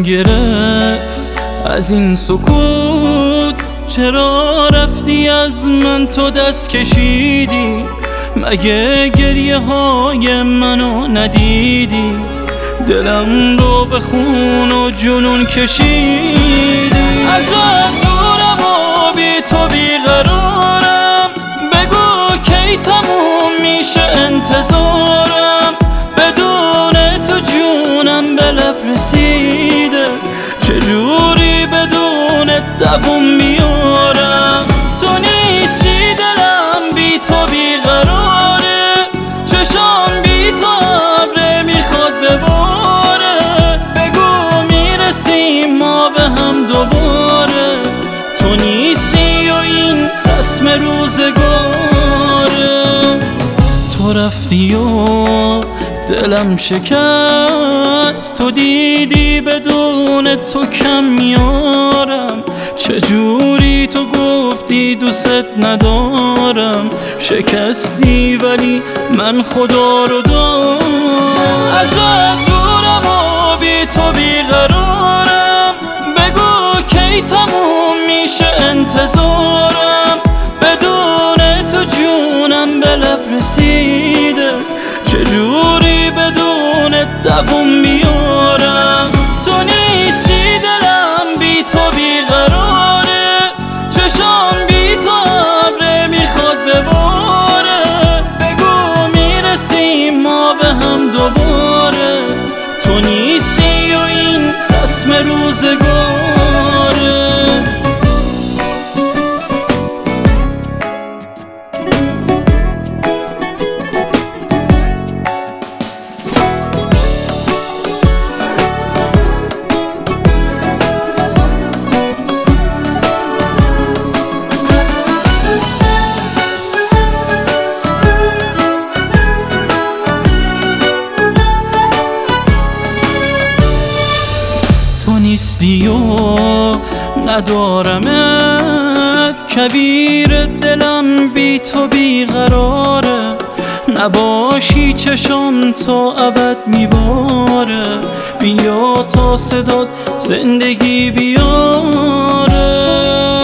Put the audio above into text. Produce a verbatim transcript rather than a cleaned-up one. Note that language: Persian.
گرفت از این سکوت. چرا رفتی از من تو دست کشیدی؟ مگه گریه های منو ندیدی؟ دلم رو به خون و جنون کشیدی. ازت دورم و بی تو بیقرارم، بگو کی تموم میشه انتظارم؟ بدون تو جونم به لب رسیده، چجوری بدون دوام میارم؟ تو نیستی دلم بی تو بیقراره، چشام بی تو ابره میخواد بباره. بگو میرسیم ما به هم دوباره، تو نیستی و این رسم روزگاره. تو رفتی و دلم شکست، تو دیدی بدون تو کم میارم. چجوری تو گفتی دوست ندارم؟ شکستی ولی من خدا رو دارم. ازت دورم و بی تو بیقرارم، بگو کی تموم میشه انتظارم؟ بدون تو جونم به لب رسیده، چجوری بدون دوام میارم؟ تو نیستی دلم بی تو بیقراره، چشام بی تو ابره میخواد بباره. بگو میرسیم ما به هم دوباره، تو نیستی و این رسم روزگاره. نیستی و ندارمت، کبیر دلم بی تو بیقراره. نباشی چشم تا ابد میباره، بیا تا صدات زندگی بیاره.